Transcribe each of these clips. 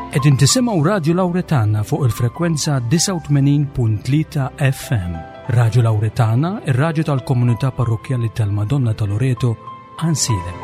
Qegħdin tisimgħu Radio Lawretana fuq il-frekwenza 89.3 FM. Radio Lawretana, ir-radju tal-Komunità Parrokjali tal-Madonna ta' Loreto, Ansile.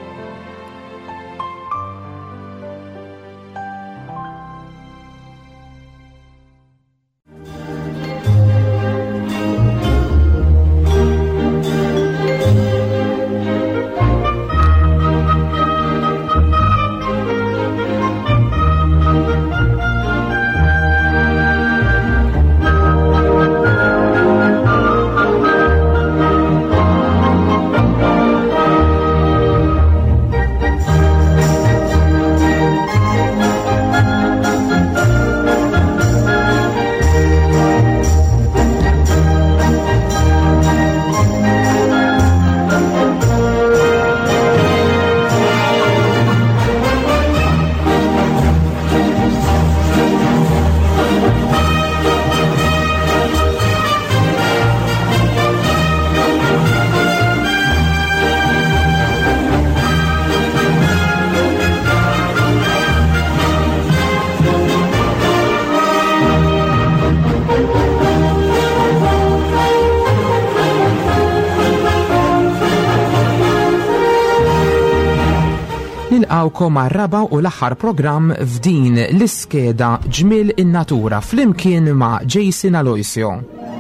Nilqawkom għar-raba' u l-aħħar programm f'din l-iskeda Ġmiel in-Natura flimkien ma' Jason Aloisio.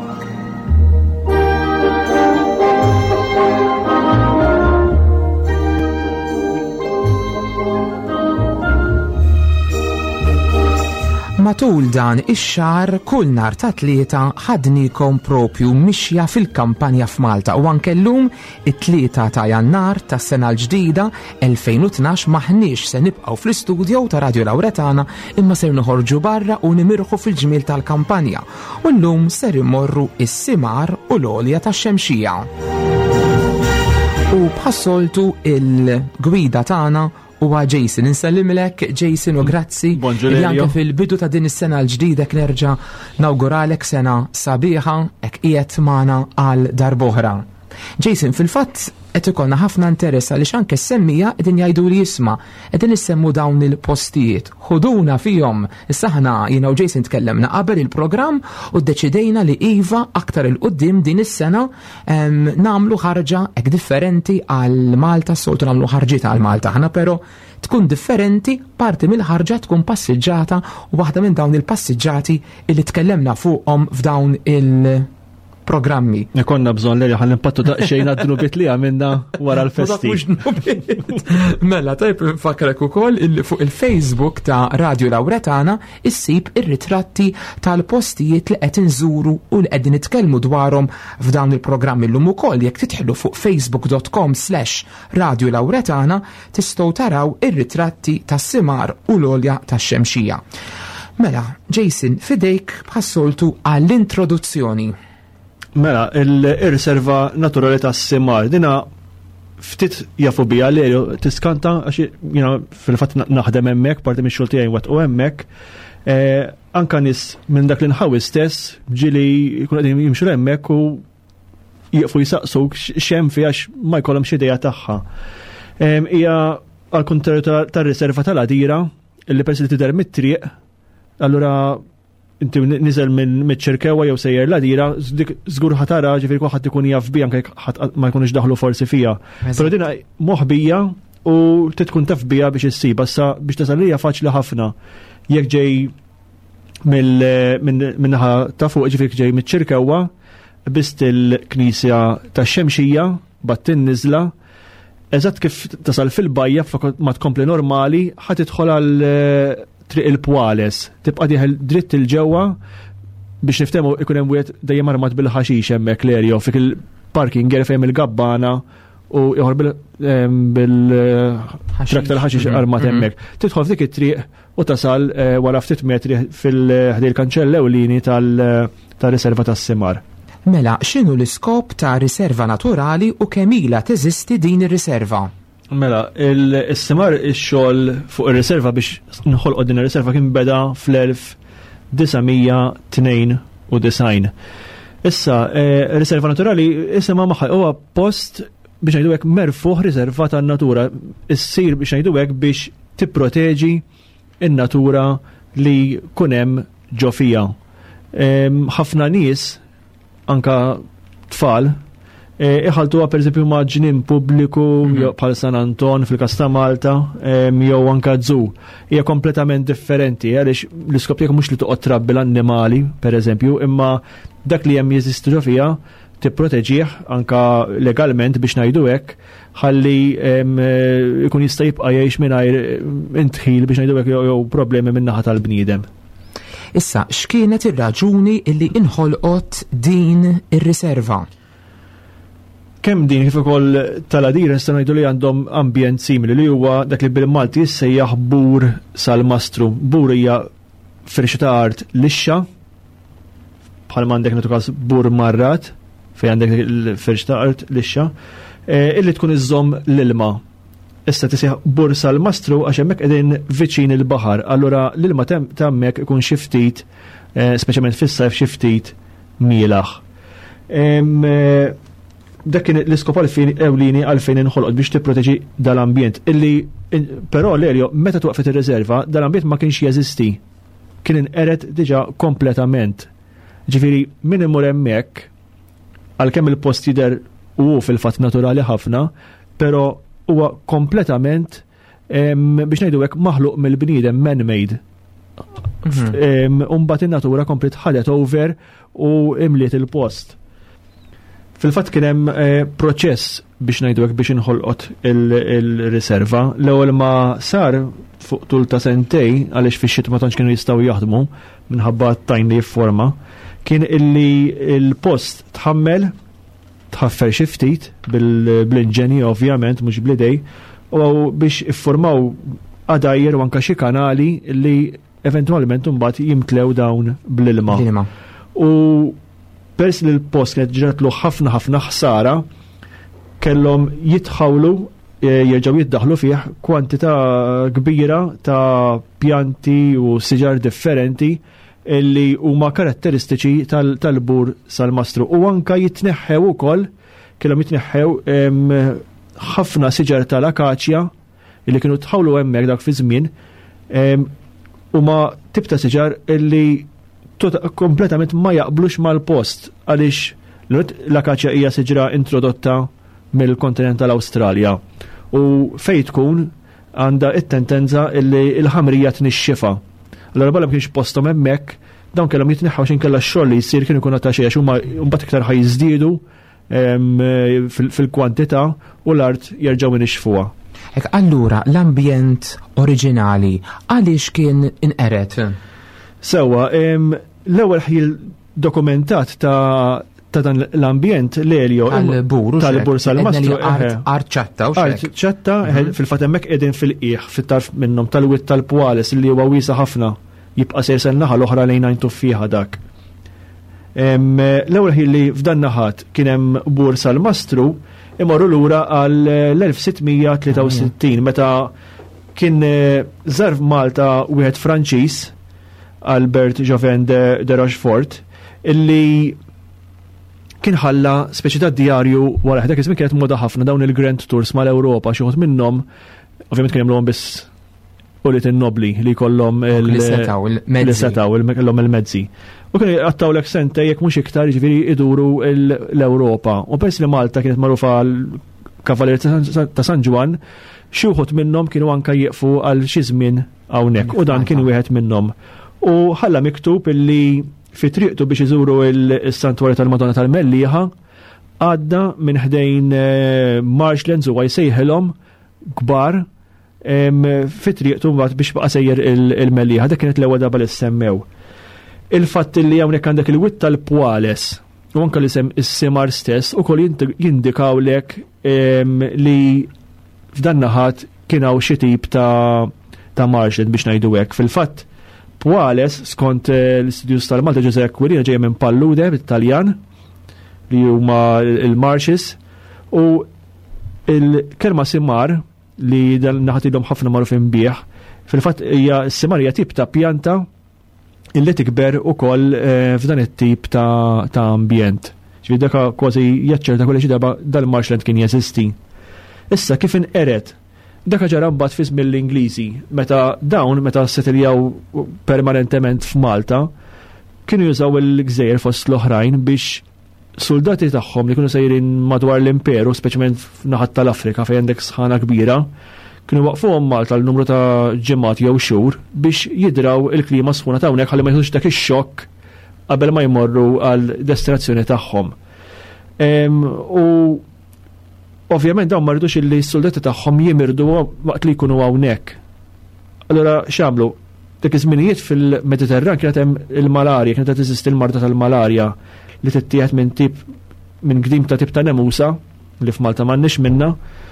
Matul dan ix-xahar kull nhar ta' tlieta ħadnikom propju mixja fil-kampanja f'Malta u anke llum it-3 ta' Jannar tas-sena l-ġdida 2012 maħniex se nibqgħu fl-istudju ta' Radio Lawretana imma ser noħorġu barra u nimirħu fil-ġmiel tal-kampanja u llum ser immorru is-simar u l-għolja tax-xemxija. U bħassoltu il-gwida tagħna huwa Jason, insellimlek Jason u grazzi li anke fil-bidu ta' din is-sena l-ġdida nerġa' nawguralek sena sabiħa hekk qiegħed magħna għal darb'oħra. Jason, fil-fatt qed ikollna ħafna interess għaliex anke s-semmija qegħdin jgħidu li jisma' qegħdin issemmu dawn il-postijiet. Ħuduna fihom. Issa aħna jiena u Jason tkellemna qabel il-programm u ddeċidejna li iva aktar il-qudiem din is-sena nagħmlu ħarġa hekk differenti għal Malta, soltu nagħmlu ħarġiet għal Malta. Aħna però tkun differenti, parti mill-ħarġa tkun passiġġata u waħda minn dawn il-passiġġati li tkellemna fuqhom f'dawn programmi. Konna bżon li ħalli impattu daqsxejn għad-dnubit li għamilna wara l-festi. Mela, tajb nfakrek ukoll illi fuq il-Facebook ta' Radio Lawretana issib ir-ritratti tal-postijiet li qed inżuru u li qegħdin nitkellmu dwarhom f'dawn il-programmi llum ukoll jekk tidħlu fuq facebook.com/Radio Lawretana tistgħu taraw ir-ritratti tas-simar u l-għolja tax-xemxija. Mela, Jason, fidejk bħassoltu għall-introduzzjoni. Mela, il-riserva naturali tas-simar, dina ftit jafu bija l-erju tiskanta, għax jina fil-fat naħdem hemmhekk, parti minn xogħol tiegħi u hemmhekk, anka nies minn dak li nħawi stess, ġili jkun qegħdin jimxu hemmhekk u jieqfu jisaqsu x'hemm fiha għax ma jkollhom xi idea tagħha. Hija għall-kunterju tar-riserva tal-Għadira, illi persi li tidher mit-triq, allura inti niżel minn ċirkewa jew sejjer l-Għadira, żgur ħatara ġifieri kulħadd ikun jaf bija anke ma jkunux daħlu forsi fija. Però dina moħbija u tkun taf bija biex issib, issa biex tasalija faċli ħafna. Jekk ġej minnaħa ta' fuq ġifieri ġej miċ-ċirkewa, bist il-Knisja tax-Xemxija, battin niżla, eżatt kif tasal fil-bajja ma tkompli normali, ħadd tidħol għal triq il-Pwales, tibqa' diħel dritt il-ġewwa biex niftehmu ikun hemm wieħed dejjem armat bil-ħaxix hemmhekk l-erja fik il-parking fejn il-gabbana u joħor bil-trak tal-ħaxix armat hemmhekk. Tidħol f'dik it-triq u tasal wara ftit metri fil-ħdej il-kanċell ewlieni tal-riserva tas-simar. Mela, x'inhu l-iskop ta' riserva naturali u kemm ilha teżisti din ir-riserva? Mela, il-simar ix-xogħol fuq ir-riserva biex nħolqu din ir-riserva kien beda fl-1992. Issa, riserva naturali isimha magħha huwa post biex ngħidu hekk merfuħ riserva tan-natura. Issir biex ngħidu hekk biex tipproteġi in-natura li kunem ġo fija. Ħafna nies, anka tfal, iħaltuha pereżempju ma' ġnien pubbliku bħal San Anton fil-Kas ta' Malta jew anka zoo. Hija kompletament differenti għaliex l-iskop tiegħek mhux li toqgħod trabbi l-annimali pereżempju, imma dak li hemm jeżistu fiha tipproteġih anka legalment biex ngħidu hekk ħalli jkun jista' jibqa' jgħix mingħajr intħil biex ngħidu hekk jew problemi min-naħa tal-bniedem. Issa, x'kienet ir-raġuni illi inħolqot din ir-riserva? Kemm din kif ukoll tal-Adir nista' ngħidu li għandhom ambjent simili li huwa dak li bil-Malti jissejjaħ Bur Salmastru. Bur hija firxa ta' art lixxa bħal m'għandek natukas Bur Marrat fejn għandek il-firxa ta' art lixxa illi tkun iżżomm l-ilma. Issa tisih Bur Salmastru għax hemmhekk qegħdin viċin il-baħar, allura l-ilma ta' hemmhekk ikun xi ftit, speċjalment fis-sajf xi ftit mielaħ. Dak kien l-iskop ewlieni għalfejn inħolqot biex tipproteġi dal-ambjent. Però l-Elio, meta twaqfet ir-riserva, dal-ambjent ma kienx jeżisti. Kien inqered diġà kompletament. Ġifieri min imur hemmhekk għalkemm il-post jidher u fil-fatt naturali ħafna, però huwa kompletament biex ngħidu hekk maħluq mill-bniedem man-made. Mbagħad in-natura komplet ħadet over u imliet il-post. Fil-fatt kien hemm proċess biex ngħidu hekk biex inħolqot il-riserva. L-ewwel ma sar fuq tul ta' sentej għaliex fix-xita ma tantx kienu jistgħu jaħdmu minħabba t-tajn li jifforma, kien illi il-post tħaffer xi ftit bil-inġenji ovvjament mhux bl-idej u biex iffurmaw għadajjer u anke xi kanali li eventwalment imbagħad jimtlew dawn bl-ilma. U pers li l-post kienet ġratlu ħafna ħsara, kellhom jitħawlu jerġgħu jiddaħlu fih kwantità kbira ta' pjanti u siġar differenti illi huma karatteristiċi tal-Bur Salmastru. U anka jitneħħew ukoll, kellhom jitneħħew ħafna siġar tal-akaċja illi kienu tħawlu hemmhekk dak fi żmien, huma tip ta' siġar illi kompletament ma jaqblux mal-post għaliex l-akaċja hija siġra introdotta mill-kontinent tal-Awstralja u fejn tkun għandha it-tendenza illi l-ħamrija tnixxifa. Allora bħala kienx postom hemmhekk dawn kellhom jitneħħaw x'in kellha x-xogħol li jsir kien ikun ta' xejn huma mbagħad iktar ħajżdiedu fil-kwantità u l-art jerġgħu inixfuha. Allura l-ambjent oriġinali għaliex kien inqered? Sewwa, l-ewwel ħil dokumentat ta' dan l-ambjent l-Elio tal-Bur Salmastru art ċatta u art ċatta fil-fatt hemmhekk qegħdin fil-qiegħ fit-tarf minnhom tal-witt tal-Pwales li huwa wiesa ħafna jibqa' ser naħa l-oħra lejn għajntu fiha dak. L-ewwel ħin li f'dan naħat kien hemm Bur Salmastru imorru lura għal l-1663 meta kien żar Malta wieħed Franċiż Albert Joven de Rochefort illi kien ħalla speċi ta' djarju wara ħedak iżmin kienet moda ħafna dawn il-Grand Tours mal-Ewropa xi wħud minnhom ovvjament kien jagħmluhom biss ulit in-nobli li jkollhom il-setaw il-mezzi. U kien għattawlek sente jekk mhux iktar jiġifieri iduru l-Ewropa. U pers li Malta kienet magħrufa l-Kavalier ta' San Ġwan, xi wħud minnhom kienu anke jieqfu għal xi żmien hawnhekk u dan kien wieħed minnhom. U ħalla miktub illi fi triqtu biex iżuru il-Santwarju tal-Madonna tal-Mellieħa għadda minn ħdejn marshlands u jsejħilhom kbar fi triqtu mbagħad biex baqa' sejjer il-Mellieħa. Dak kienet l-ewwel darba li semmew. Il-fatt li hawnhekk għandek il-witt tal-Pwales u anke li sem is-simar stess ukoll jindikawlek li f'dan naħat kien hawn xi tip ta' marshland biex ngħidu hekk. Fil-fatt Pwales, skont l-Istudjus tal-Malta Giuseppe Quirino ġej minn Pallude bit-Taljan li huma il-marshes u il-kelma simar li dan naħatilhom ħafna magħrufin bih fil-fatt hija s-simar hija tip ta' pjanta illi tikber ukoll f'dan it-tip ta' ambjent. Ġifieri dak kważi jaċċerta kolli xi darba dal-marshland kien jeżisti. Issa kif inqered Dak ġara mbagħad fi żmien l-Ingliżi, meta settiljaw permanentement f'Malta, kienu jużaw il-gżejjer fost l-oħrajn biex soldati tagħhom li kienu sejrin madwar l-imperu, speċjalment f'naħat tal-Afrika fejn għandek sħana kbira, kienu waqfuhom Malta l-numru ta' ġimgħat jew xhur biex jidraw il-klima sħuna ta' hawnhekk ħalli ma jħuġ dak ix-xokk qabel ma jmorru għal destinazzjoni tagħhom. U ovvjament dawn ma rridux illi s-soldati tagħhom jimirdu waqt li jkunu hawnhekk. Allura x'għamlu? Dak iż-żminijiet fil-Mediterran kienet hemm il-malarja, kienet qed teżisti l-marda tal-malarja li tittieħed minn gdim ta' tip ta' nemusa li f'Malta m'għandniex minnha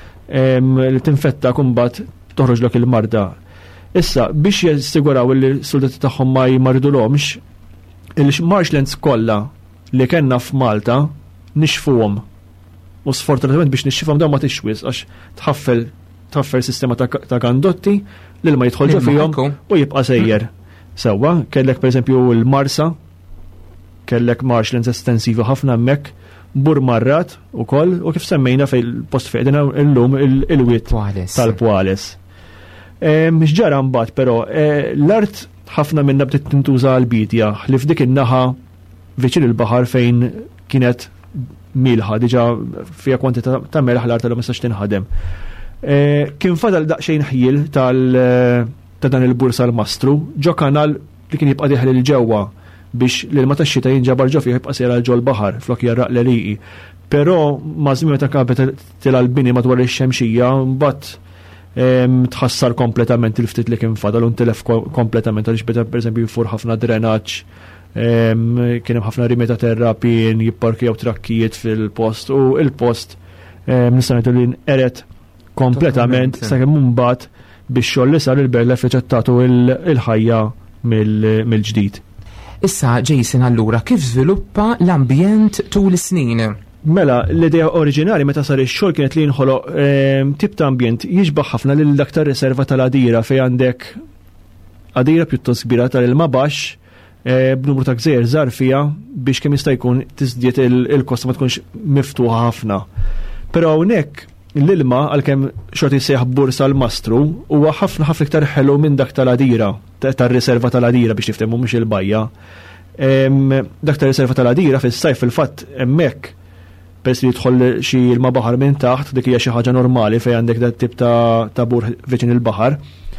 li tinfetta kumbat toħroġlok il-marda. Issa biex jassiguraw li s-soldati tagħhom ma jmardulhomx, il-marshlands kollha li kellna f'Malta nixfuhom. U sfortunatament biex nixxifhom dawn ma tixwis għax tħaffer sistema ta' gandotti li ma jidħolġu fihom u jibqa' sejjer. Sewwa, kellek pereżempju l-Marsa, kellek marshlands estensivi ħafna hemmhekk, Burmarrat ukoll u kif semmejna fil-post fejn illum il-wiet tal-Pwales. X'ġara mbagħad però l-art ħafna minna bdiet tintuża l-bidja li f'dik in-naħa viċin il-baħar fejn kienet milħa diġà fiha kwantità ta' melħ l-art ma mistax tinħadem. Kien fadal daqsxejn ħjiel ta' dan il-bursa l-mastru ġo kanal li kien jibqa' diħel il-ġewwa biex l-ilma tax-xita jinġabar ġo fih jibqa' sejra ġol baħar flok jarraq l-eliqi. Però ma' żmien meta kabet tilha l-bini madwar ix-xemxija mbagħad tħassar kompletament il-ftit li kien fadal u ntilef kompletament għaliex beda pereżempju jfur ħafna drenaġġ, kien hemm ħafna rimi ta' terra pien jipparkjaw trakkijiet fil-post u il-post nista' ngħidu li nqeret kompletament sakemm mbagħad biex xogħol li sar il-Berla feċettatu il-ħajja mill-ġdid. Issa Jason allura kif żviluppa l-ambjent tul is-snin? Mela, l-idea oriġinali meta sar ix-xogħol kienet li jinħoloq tip ta' ambjent jiġbaħ ħafna lil aktar riserva tal-Għadira fejn għandek Għadira pjuttost kbira tal-ilma baxx b'numru ta' gżejjer żgħar fiha biex kemm jista' jkun tiżdied il-kosta ma tkunx miftuħa ħafna. Però hawnhekk l-ilma għalkemm xorta jsejjaħ bursa l-mastru huwa ħafna iktar ħelu minn dak tal-Għadira, tar-riserva tal-Għadira biex tiftehmu mhux il-bajja. Dak tar-riserva tal-Għadira fis-sajf fil-fatt hemmhekk peress li jidħol xi ilma baħar minn taħt dik hija xi ħaġa normali fejn għandek dat tip ta' bur viċin il-baħar.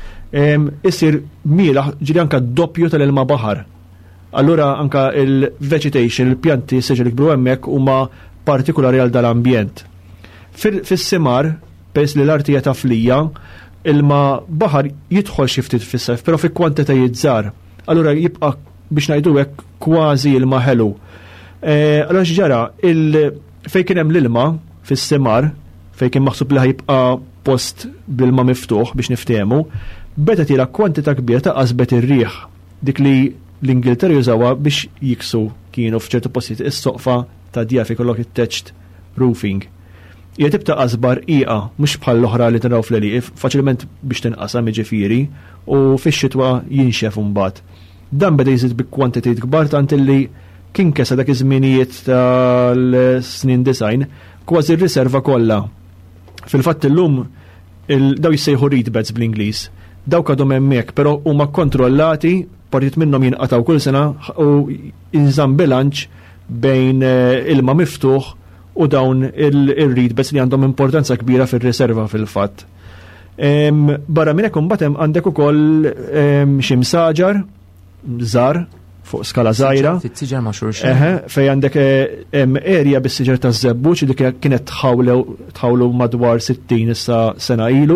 Isir mielaħ ġiri anke doppju tal-ilma baħar. Allura anke il-vegetation, il-pjanti seġel jikbru hemmhekk huma partikolari għal dal-ambjent. Fis-simar, peress li l-artija ta' flija, ilma baħar jidħol xi ftit fis-sajf, però fi kwantitajiet żgħar. Allura jibqa' biex ngħidu hekk kważi ilma ħelu. Allura x'ġara fejn kien hemm l-ilma fis-simar, fejn kien maħsub li ħajibqa' post bl-ilma miftuħ biex niftehmu, beda tira kwantità kbira ta' qasbet ir-riħ, dik li l-Ingilterra jużawha biex jiksu kienu f'ċertu postijiet is-soqfa ta' djar fejn kollok it-thatched roofing. Hija tibta' qasbar qiegħa mhux bħal l-oħra li taraw fl-eliq, faċilment biex tinqasam jiġifieri u fix-xitwa jinxef imbagħad. Dan beda jżid bi kwantitajiet kbar tant illi kien kesa dak iż-żminijiet tal-snin design kważi r-riserva kollha. Fil-fatt illum daw jissejħu reedbeds bl-Ingliż. Dawk għadhom hemmhekk, però huma kontrollati, partit minnhom jinqataw kull sena u jinżamm bilanċ bejn ilma miftuħ u dawn il-reedbeds li għandhom importanza kbira fir-riserva fil-fatt. Barra minn hekk imbagħad għandek ukoll xi msaġar żgħar fuq skala żgħira. Siġar ma' xulxin. Fejn għandek area bis-siġar taż-żebbuġ li kienet tħawlu madwar 60 sena ilu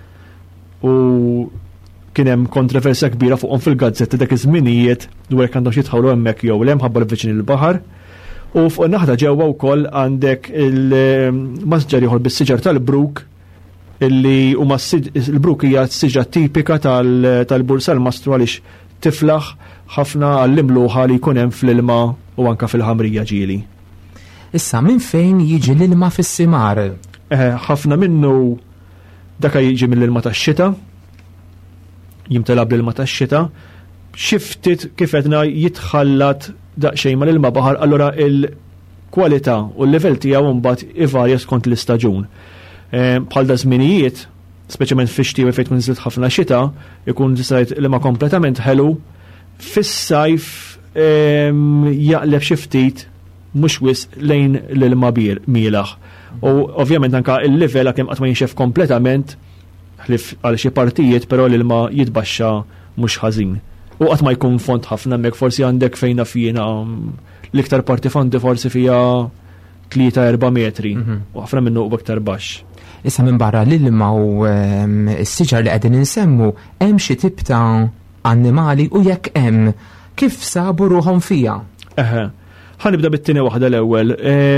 u kien hemm kontroversja kbira fuqhom fil-gazzetti dak iż-żminijiet dwar jekk għandhom xi jitħawlu hemmhekk jew le mħabba l-viċin il-baħar. U fuq naħda ġewwa wkoll għandek il-masġar ieħor bis-siġar tal-bruk illi huma il-bruk hija s-siġra tipika tal-bursa l-mastru għaliex tiflaħ ħafna għall-imluħa li jkun hemm fl-ilma u anke fil-ħamrija ġieli. Issa minn fejn jiġi l-ilma fis-simar? Ħafna minnu dak jiġi mill-ilma tax-xita, jimtelab l-ilma tax-xita, xi ftit kif qedna jitħallat daqsxejn mal-ilma baħar, allura il-kwalità u l-livell tiegħu mbagħad ivarja skont l-istaġun. Bħal da żminijiet speċjalment fix-xtieq fejn tkun niżlet ħafna xita, ikun tisajt ilma kompletament ħelu, fis-sajf jaqleb xi ftit mhux wisq lejn l-ilma mielaħ. U ovvjament anke il-livell kemm qatt ma jinxef kompletament ħlif għal xi partijiet, però l-ilma jitbaxxa mhux ħażin. U qatt ma jkun font ħafna hemmhekk, forsi għandek fejn fina l-iktar parti fondi forsi fija 3-4 metri, u ħafna minnu u iktar baxx. Issa minn barra l-ilma u s-siġar li qegħdin insemmu, hemm xi tip ta' annimali u jekk hemm kif sabu ruħhom fija? Ħanibda bit-tieni waħda l-ewwel.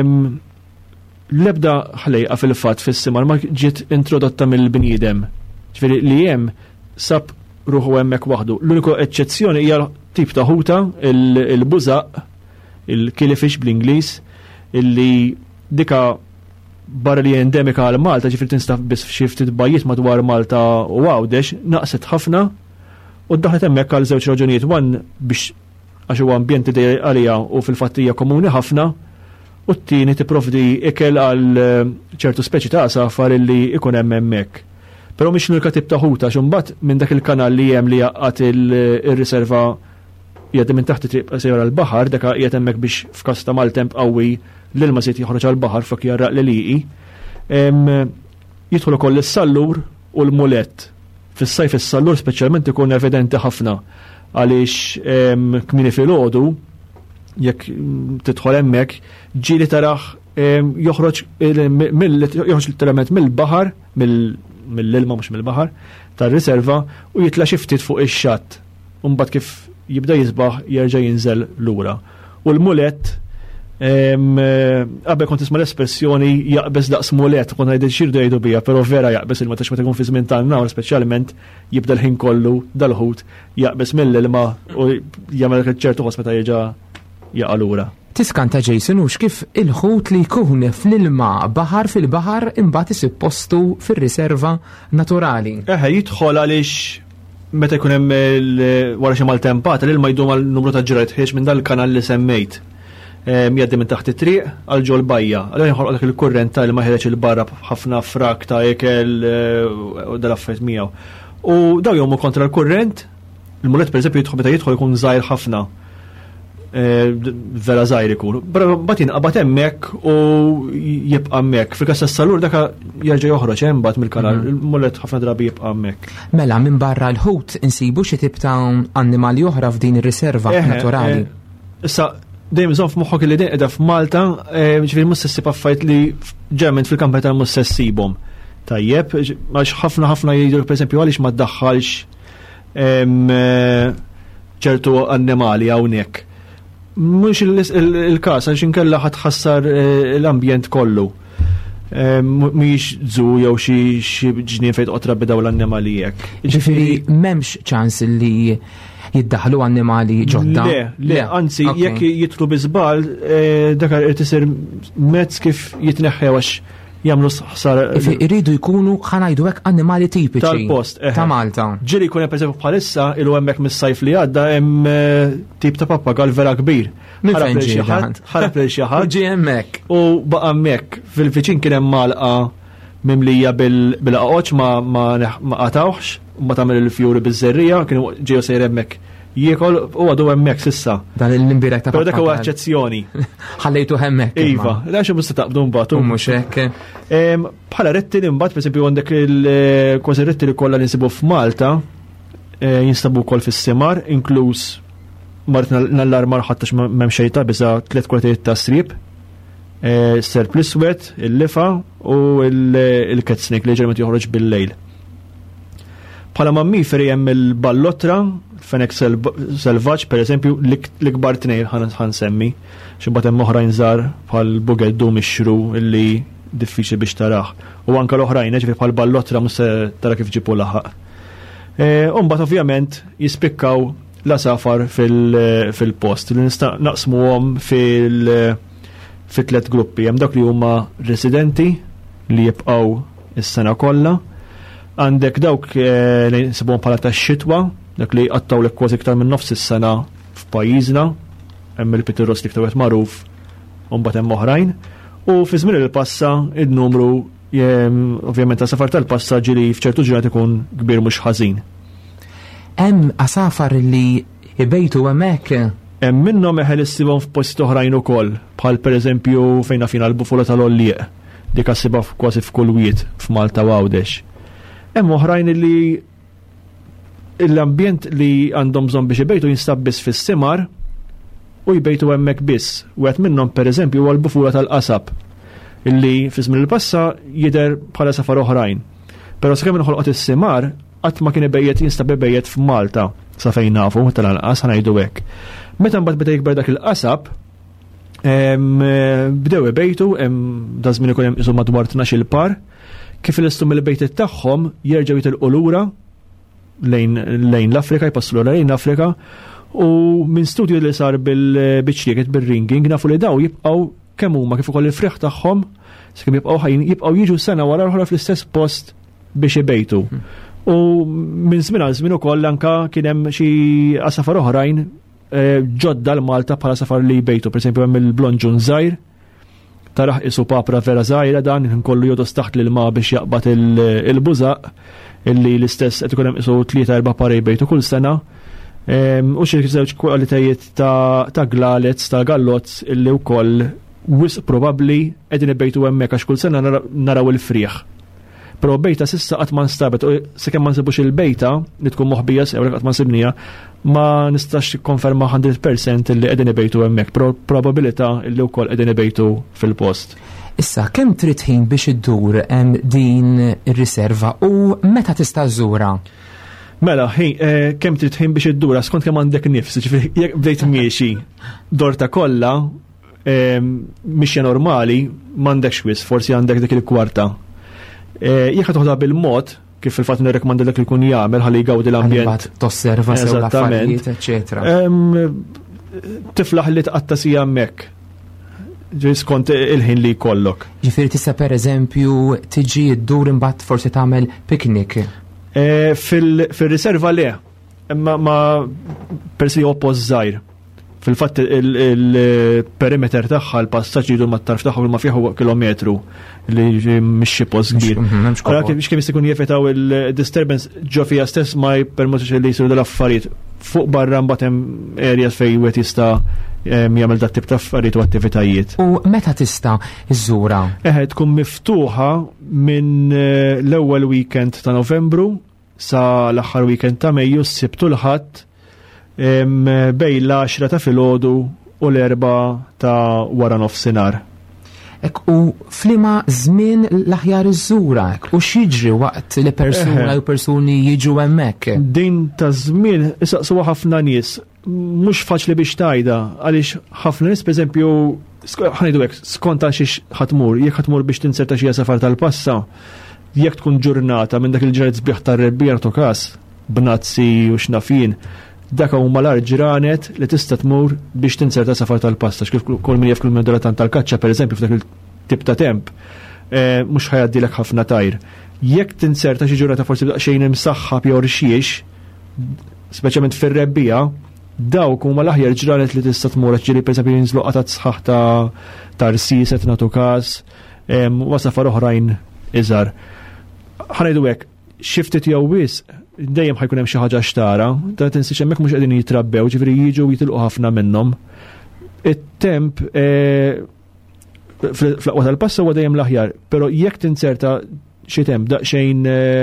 L-ebda ħlejqa fil-fatt fis-simar ma ġiet introdotta mill-bniedem. Ġifieri li hemm sab ruħu hemmhekk waħdu. L-uniku eċċezzjoni hija tip ta' ħuta, il-bużaq, il-killifish bl-Ingliż, illi dika barra li endemika għal Malta, ġifieri tinstaf biss f'xi ftit bajjiet madwar Malta u Għawdex, naqset ħafna u ddaħlet hemmhekk għal żewġ raġunijiet. Wan biex għax huwa ambjent idej għalija u fil-fattija komuni ħafna, u t-tieni tipprovdi ikel għal ċertu speċi ta' safar illi ikun hemm hemmhekk. Però mhix l-unika tip ta' ħuta, x'imbagħad minn dak il-kanal li hemm li jaqqat ir-riserva jgħaddi minn taħt triq sejra l-baħar, dak qiegħed hemmhekk biex f'każ ta' maltemp qawwi l-ilma żied joħroġ għall-baħar fuq jarraq l-liqi. Jidħol ukoll is-sallur u l-mulett. Fis-sajf is-sallur speċjalment ikun evidenti ħafna għaliex kmini filgħodu jekk tidħol hemmhekk ġieli taraħ joħroġ l-element mill-baħar, mill-ilma mhux mill-baħar, tar-riserva u jitla' xi ftit fuq ix-xatt. U mbagħad kif jibda jisbaħ jerġa' jinżel lura. U l-mulett qabel kont tisma' l-espressjoni jaqbes daqs mulett, kont ngħidil xirdu jgħidu biha, però vera jaqbes il-ma tax meta jkun fi żmien tan-nar speċjalment jibda l-ħin kollu dal-ħut jaqbes mill-ilma u jagħmel ċertu ħoss meta jerġa' jaqa' lura. Tiskanta Jason hux kif il-ħut li jkun fl-ilma baħar fil-baħar imbagħad isib postu fir-riserva naturali. Jidħol għaliex meta jkun hemm wara xi maltempata l-ilma jdum għal numru ta' ġranet ħiex minn dal-kanal li semmejt. Jgħaddi minn taħt it-triq għal ġol bajja. Allura jinħolq dak il-kurrent ta' ilma ħireġ il-barra ħafna frak ta' ikel u dal-affett miegħu. U daw jgħumu kontra l-kurrent, il-mulett pereżempju meta jidħol ikun żgħir ħafna. Vera żgħir ikun. Bagħad jinqabad hemmhekk u jibqa' hemmhekk. Fil-każ tas-salur dak jerġa' joħroġ hemm mbagħad mill-kanal. Il-mulett ħafna drabi jibqa' hemmhekk. Mela minn barra l-ħut insibu xi tip ta' annimali oħra f'din ir-riserva naturali. Issa dejjem żomm f'moħħok li din qiegħda f'Malta, ġifieri mhux se ssib affarijiet li ġerment fil-kampetal mhux se ssibhom. Tajjeb, għax ħafna jgħidu pereżempju għaliex ma ddaħħalx ċertu annimali hawnhekk. Mhux il-każ għax inkella ħadd l-ambjent kollu. Mhix żu jew xi ġnien fejn toqgħod trabbi dawn l-annimali hekk. Ġifieri m'hemmx ċans li jiddaħlu annimali ġodda? Le, anzi, jekk jitlu biżbal, dak irid isir mezz kif jitneħħew għax jagħmlu ħsara. Iridu jkunu ħanajdu hekk annimali tipiċi tal-post ta' Malta. Ġieli jkun hemm pereżempju bħalissa ilu hemmhekk mis-sajf li għadda hemm tip ta' pappagal vera kbir. Ħarab lil xi ħadd. Ġie hemmhekk. U baqa' hemmhekk fil-viċin kien hemm malqa mimlija bil-qaqoċ ma qatawx, ma tagħmel il-fjuri biż-żerrija, kienu ġew sejr hemmhekk jiekol u għadu hemmhekk s'issa. Dan il-imbirek ta' però dak huwa eċċezzjoni. Ħallejtu hemmhekk. Iva, għax mhux taqbdu mbagħad. Mhux hekk. Bħala rettili mbagħad pereżempju għandek kważi rettili kollha li nsibu f'Malta jinstabu wkoll fis-simar, inkluż mart nall-armar ħattax m'hemm xejta biża 3 kwartijiet ta' sriep. Serp l-iswed, il-lifa u il-cat snake li ġermet joħroġ bil-lejl. Bħala mammiferi hemm il-ballotra, fenek selvaġġ, per eżempju, l-ikbar tnejn ħansemmi, x'imbagħad hemm oħrajn żgħar bħal bugeddu mixru illi diffiċli biex taraħ. U anke l-oħrajn ġifieri bħal ballotra mhux se tara kif ġipu laħaq. U mbagħad ovvjament jispikkaw l-asafar fil-post li nista' naqsmuhom fit-3 gruppi. Hemm dak li huma residenti li jibqgħu is-sena kollha. Għandek dawk li nsibuhom bħala tax-xitwa, dak li qattaw lek kważi iktar minn nofs is-sena f'pajjiżna, hemm il-Pitirros li iktar magħruf u mbagħad hemm oħrajn. U fi żmien il-passa id-numru ovvjament asafar tal-passaġġi li f'ċertu ġurnat ikun kbir mhux ħażin. Hemm asafar li jbejtu hemmhekk. Hemm minnhom eħel issibhom f'posti oħrajn ukoll, bħal pereżempju fejn fina l-Bufola tal-Ollieq, dik assibha kważi f'kull wied f'Malta u Għawdex. Hemm oħrajn li l-ambjent li għandhom bżonn biex ibejtu jinstab biss fis-simar u jbejtu hemmhekk biss. Wieħed minnhom pereżempju huwa l-Bufola tal-Qasab, illi fi żmien il-passa jidher bħala safar oħrajn. Però sakemm inħolqot is-simar qatt ma kien ibejjed jinstab ibejjed f'Malta sa fejn nafu tal-anqas ħanajdu hekk. Meta mbagħad beda jikber dak il-qasab, bdew ibejtu, da żmien ikun hemm isu madwar 12 par, kif il-istum il-bejtiet tagħhom jerġgħu jitilqu lura lejn l-Afrika, jpassu lura lejn l-Afrika, u minn studju li sar bil-biċċieket bil-ringing nafu li daw jibqgħu kemm huma kif ukoll il-friħ tagħhom sakemm jibqgħu ħajjin jibqgħu jiġu sena wara l-oħra fl-istess post biex ibejtu. U minn żmien għal żmien ukoll anke kien hemm xi asafar oħrajn ġodda l-Malta bħala safar li jbejtu, pereżempju hemm il-blonġun żgħir taraħ isu papra vera żgħira dan kollu jodos taħt l-ilma biex jaqbad il-bużaq illi l-istess qed ikun hemm isu 3-4 par jbejtu kull sena. U xi żewġ kwalitajiet ta' glalets, ta' gallozz illi wkoll wisq probabbli qegħdin ibejtu hemmhekk għax kull sena naraw il-frieħ. Però bejta s'issa qatt ma nstabet, u sakemm ma nsibux il-bejta li tkun moħbija sew qatt ma nsibnija, ma nistax ikkonferma 100% illi qegħdin ibejtu hemmhekk, probabilità illi wkoll qegħdin ibejtu fil-post. Issa kemm trid ħin biex iddur din ir-riserva u meta tista' żura? Mela, kemm trid ħin biex iddura skont kemm għandek nifs, ġifieri jekk bdejt miexi dorta kollha mixja normali m'għandekx wisq, forsi għandek dik il-kwarta. Jekk toħda bil-mod kif fil-fatt nirrekomanda dak li jkun jagħmel ħalli jgawdi l-ambjent. Tosserva sew l-affarijiet, eċetera. Tiflaħ li tqatta sija hemmhekk. Skont il-ħin li jkollok. Ġifieri tista' pereżempju tiġi ddur imbagħad forsi tagħmel piknik. Fil-riserva le, imma ma persi oppoż żgħir. Fil-fatt il-perimeter tagħha l-passaġġ jidu mat-tarf tagħha ma fih kilometru li mhix post kbir. Allura biex kemm jista' jkun jevitaw il-disturbance ġo fiha stess ma jippermettux li jsiru dal-affarijiet. Fuq barra mbagħad hemm areas fejn wieħed jista' jagħmel dat tip ta' affarijiet u attivitajiet. U meta tista' iżżura? Tkun miftuħa minn l-ewwel weekend ta' Novembru sa l-aħħar weekend ta' Mejju s-Sibt u l-Ħadd bej l-10 ta' filgħodu u l-4 ta' wara nofsinhar. U flima żmien l-aħjar iżżura u x'jiġri waqt li persuna u persuni jiġu hemmhekk? Din ta' żmien isaqsuha ħafna nies mhux faċli biex tajda għaliex ħafna nies pereżempju ħanejdu hekk skont għal xiex ħatmur, jekk ħatmur biex tinserta xi safar tal-passa, jekk tkun ġurnata minn dak il-ġranet sbieħ tar-rebbija tokas b'nazzi u xnafin, dak huma l-ġranet li tista' tmur biex tinserta safar tal-pasta. Kif kull min jaf kull min tant tal-kaċċa pereżempju f'dak il-tip ta' temp, mhux ħajaddilek ħafna tajr. Jekk tinserta xi ġurnata forsi daqsxejn imsaħħab jew rixjiex, speċjalment fir-rebbija, dawk huma l-aħjar ġranet li tista' tmur ġieli pereżempju jinżlu qatat sħaħ ta' rsiset nagħtu każ, u safar oħrajn iżgħar. Ħanejdu hekk, xi ftit jew wisq dejjem ħajkun hemm xi ħaġa xtara, ta' tinsiex hemmhekk mhux qegħdin jitrabbew, ġifieri jiġu jitilqu ħafna minnhom. It-temp fl-aqwa tal-passa huwa dejjem l-aħjar, però jekk tinserta xi temp daqsxejn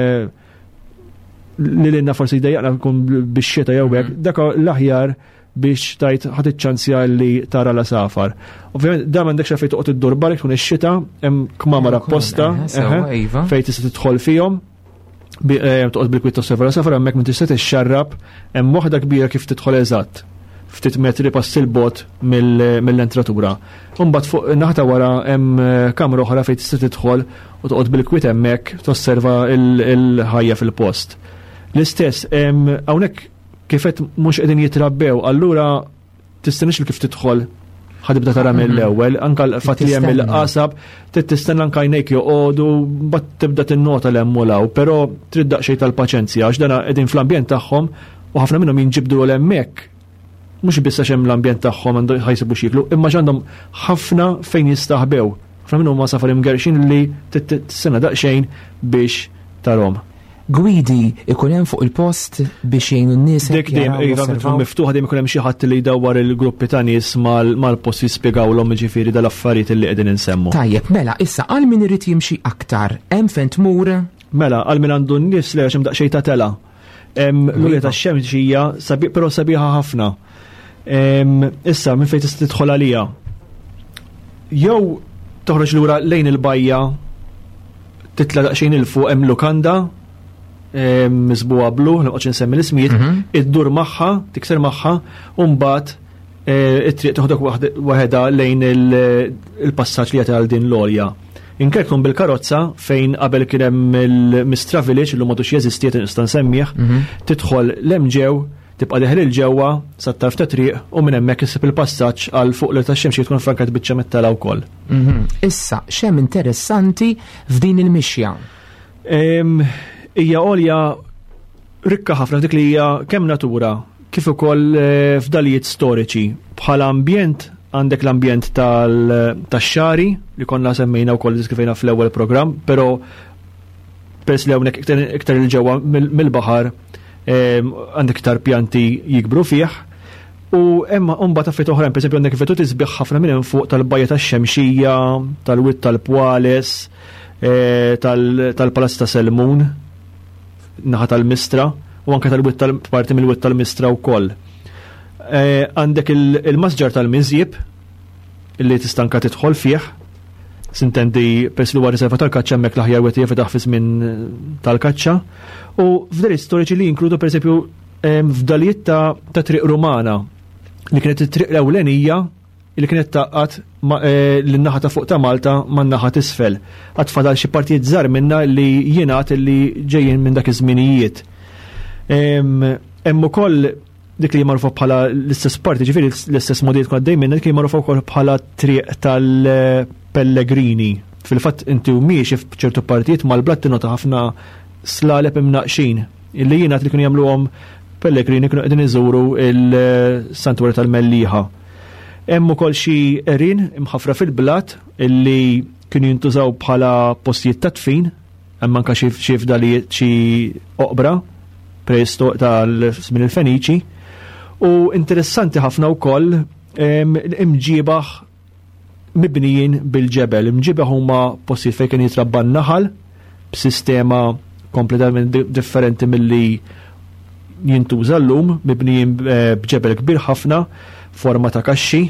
li lilna forsi jdejjaqna nkun bix-xita jew hekk, dak l-aħjar biex tajt ħadd iċ-ċansja li tara la safar. Ovvjament da m'għandekx fejn toqgħod iddur barek tkun ix-xita, hemm kmamar apposta fejn tista' tidħol fihom. Toqgħod bil-kwitt tosserva la safar hemmhekk minn tista' tixxarrab, hemm waħda kbira kif tidħol eżatt. Ftit metri pass il-bot mill-entratura. Imbagħad fuq naħta wara hemm kamra oħra fejn tista' tidħol u toqgħod bil-kwitt hemmhekk tosserva il-ħajja fil-post. L-istess hawnhekk kif qed mhux qegħdin jitrabbew, allura tistenix kif tidħol ħadibda tara mill-ewwel, anke l-fatt li hemm il-qasab, tistenna anke jnejk joqogħdu, mbagħad tibda tinnota l-emmulaw, però trid daqsxejn tal-paċenzja għax dana qegħdin fl-ambjent tagħhom u ħafna minnhom jinġibdu l hemmhekk. Mhux biss għax hemm l-ambjent tagħhom ħajsibu xiklu, imma għandhom ħafna fejn jistaħbew ħafna minnhom ma safar imgerxin li tissena daqsxejn biex tarhom. Gwidi ikun hemm fuq il-post biex jgħinu n-nies. Dik dejjem miftuħa dejjem ikun hemm xi ħadd li jdawwar il-gruppi ta' nies mal-post jispjegawlhom jiġifieri dal-affarijiet li qegħdin insemmu. Tajjeb, mela issa għal min irid jimxi aktar, hemm fejn tmur? Mela, għal min għandu n-nies li hemm daqsxejn ta' tela. L-ulja tax-xemx hija però sabiħa ħafna. Issa minn fejn tista' tidħol għalija. Jew toħroġ lura lejn il-bajja titla' daqsxejn il fuq hemm lukanda mizbuha blu, nqgħodx insemmi l-ismijiet, iddur magħha, tikser magħha, u mbagħad it-triq toħdok waħedha lejn il-passaġġ li għal din l-olja. Inkerkun bil-karozza fejn qabel kien hemm il-Mistra Village li m'għadux jeżistiet nista' nsemmih, tidħol l-Emġew, tibqa' deħel il-ġewwa sat-tarf ta' triq u minn hemmhekk issib il-passaġġ għal fuq li tax-xemx tkun frankat biċċa mit-tela wkoll. Issa, x'hemm interessanti f'din il-mixja? Hija għolja rikka ħafna dik li hija kemm natura kif ukoll f'dalijiet storiċi. Bħala ambjent għandek l-ambjent tax-xari li konna semmejna wkoll diskrivejna fl-ewwel programm, però peress li hawnhekk iktar il-ġewwa mill-baħar għandek iktar pjanti jikbru fih. U hemm mbagħad affarijiet oħrajn, pereżempju għandek fetu tisbieħ ħafna minn fuq tal-bajja tax-Xemxija, tal-Witt tal-Pwales, tal-Palazz ta' Selmun, naħa tal-Mistra, u anke parti mill-Witt tal-Mistra wkoll. Għandek il-masġar tal-Miżjib illi tistanka tidħol fih, sintendi pers li huwa riserva tal-kaċċa hemmhekk l-aħjar wet jifetaħ fi żmien tal-kaċċa, u f'dalijiet storiċi li jinkludu pereżempju f'dalijiet ta' triq Rumana li kienet it-triq l-ewlenija li kienet taqqat l-naħa ta' fuq ta' Malta man-naħa t'isfel. Għatfadal xi partijiet żgħar minna li jingħad li ġejjin minn dak iż-żminijiet. Hemm ukoll dik li magħrufa bħala l-istess parti, ġifieri l-istess modijiet kont dejjem dik li magħrufa wkoll bħala triq tal-Pellegrini. Fil-fatt inti miexi f'ċertu partijiet mal-blatt tinota ħafna slaleb imnaqxin illi jingħad li kienu jagħmluhom Pellegrini kienu qegħdin iżuru il-Santwar tal-Mellieħa. Hemm ukoll xi erin imħafra fil-blat illi kienu jintużaw bħala postijiet ta' tfin, hemm anke xi fdalijiet xi oqbra tal-żmien il-Feniċi. U interessanti ħafna wkoll imġiebaħ mibnijin bil-ġebel. Imġiebaħ huma postijiet fejn kien jitrabba n-naħal b'sistema kompletament differenti milli jintuża llum, mibnijin b'ġebel kbir ħafna, forma ta' kaxxi.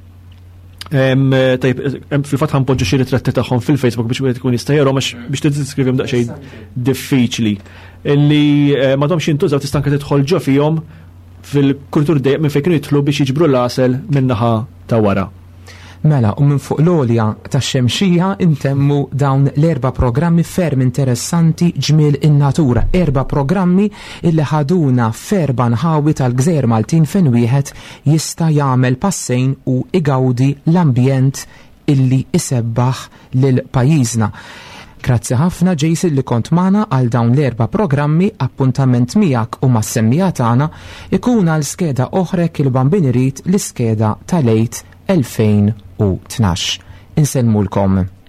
Fil-fatt ħanpoġġu xi ritratti tagħhom fil-Facebook biex wieħed ikun jista' jarhom biex tiddiskrivihom daqsxejn diffiċli. Illi m'għadhomx jintużaw tista' anke tidħol ġo fihom fil-kultur dejjem minn fejn kienu jidħlu biex jiġbru l-għasel min-naħa ta' wara. Mela, u minn fuq l-olja tax-Xemxija intemmu dawn l-4 programmi ferm interessanti ġmiel in-natura. 4 programmi illi ħaduna f'4 nħawi tal-Gżejjer Maltin fejn wieħed jista' jagħmel passejn u igawdi l-ambjent illi isebbaħ lil pajjiżna. Grazzi ħafna Jason li kont magħna għal dawn l-4 programmi. Appuntament miegħek u mas-semmija tagħna ikun għal skeda oħrek il-bambin irid l-iskeda tal-Lejt 2012. Insellmulkom.